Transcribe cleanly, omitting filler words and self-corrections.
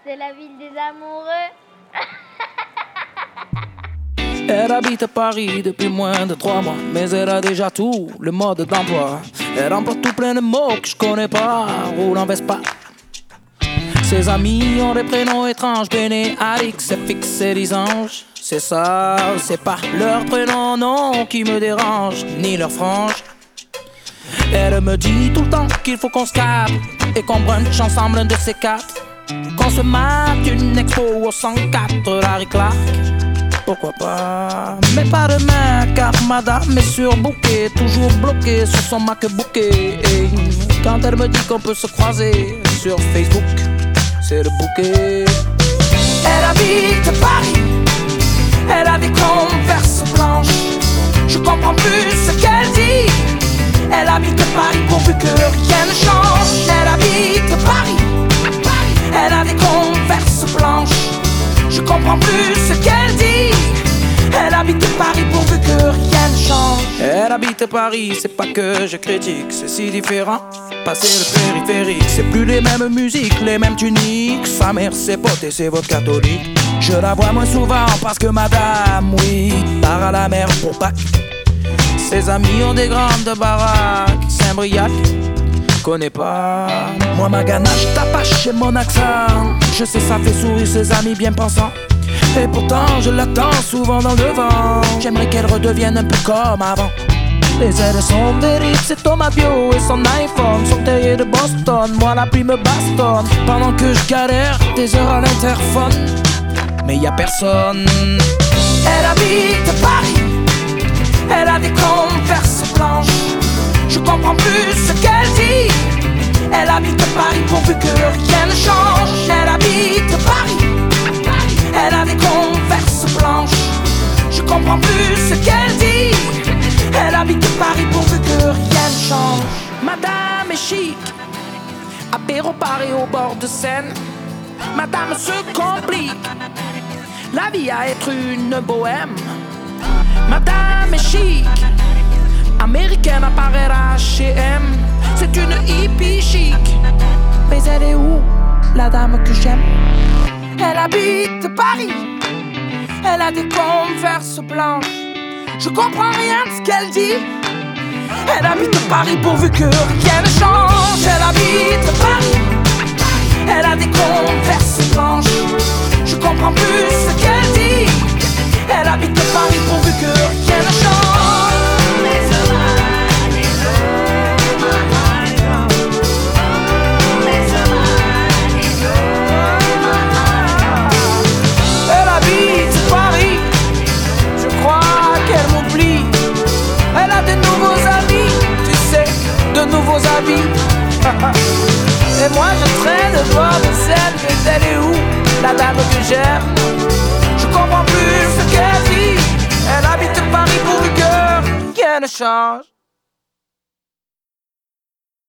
c'est la ville des amoureux. Elle habite Paris depuis moins de 3 mois, mais elle a déjà tout le mode d'emploi. Elle remporte tout plein de mots que je connais pas, roule en Vespa. Ses amis ont des prénoms étranges, Béné, Alix, FX et Lisange. C'est ça, c'est pas leur prénom, non, qui me dérange, ni leur frange. Elle me dit tout le temps qu'il faut qu'on se capte et qu'on brunch ensemble un de ces 4. Qu'on se mate une expo au 104, Larry Clark. Pourquoi pas, mais pas demain, car madame est surbookée, toujours bloquée sur son MacBook. Et quand elle me dit qu'on peut se croiser sur Facebook, c'est le bouquet. Elle habite Paris, elle a des converses blanches. Je comprends plus ce qu'elle dit. Elle habite Paris pourvu que rien ne change. Elle habite Paris, elle a des converses blanches. Je comprends plus ce qu'elle dit. Elle habite Paris pourvu que rien ne change. Elle habite Paris, c'est pas que je critique, c'est si différent. Passer le périphérique, c'est plus les mêmes musiques, les mêmes tuniques. Sa mère, ses potes et ses votes catholiques. Je la vois moins souvent parce que madame, oui, part à la mer pour Pâques. Ses amis ont des grandes baraques, Saint-Briac, connais pas. Moi ma ganache t'apache et mon accent, je sais ça fait sourire ses amis bien pensants. Et pourtant je l'attends souvent dans le vent. J'aimerais qu'elle redevienne un peu comme avant. Les ailes sont d'Eric, c'est Thomas Bio et son iPhone, son terrier de Boston. Moi la pluie me bastonne pendant que je galère des heures à l'interphone. Mais y a personne. Elle habite Paris, elle a des converses blanches. Je comprends plus ce qu'elle dit. Elle habite Paris pourvu que rien ne change. Elle habite Paris, elle a des converses blanches. Je comprends plus ce qu'elle dit. Elle habite Paris pourvu que rien ne change. Madame est chic, apéro Paris au bord de Seine. Madame se complique la vie à être une bohème. Madame est chic, américaine à Paris H&M. C'est une hippie chic. Mais elle est où, la dame que j'aime? Elle habite Paris, elle a des converses blanches. Je comprends rien de ce qu'elle dit. Elle habite Paris pourvu que rien ne change. Elle habite Paris, elle a des converses blanches. Je comprends plus ce qu'elle dit. Elle habite Paris pourvu que rien ne change. Elle habite Paris, je crois qu'elle m'oublie. Elle a de nouveaux amis, tu sais, de nouveaux habits. Et moi je traîne le bord de Seine, mais elle est où, la dame que j'aime? Je comprends plus ce qu'elle dit. Elle habite Paris pourvu que rien ne change.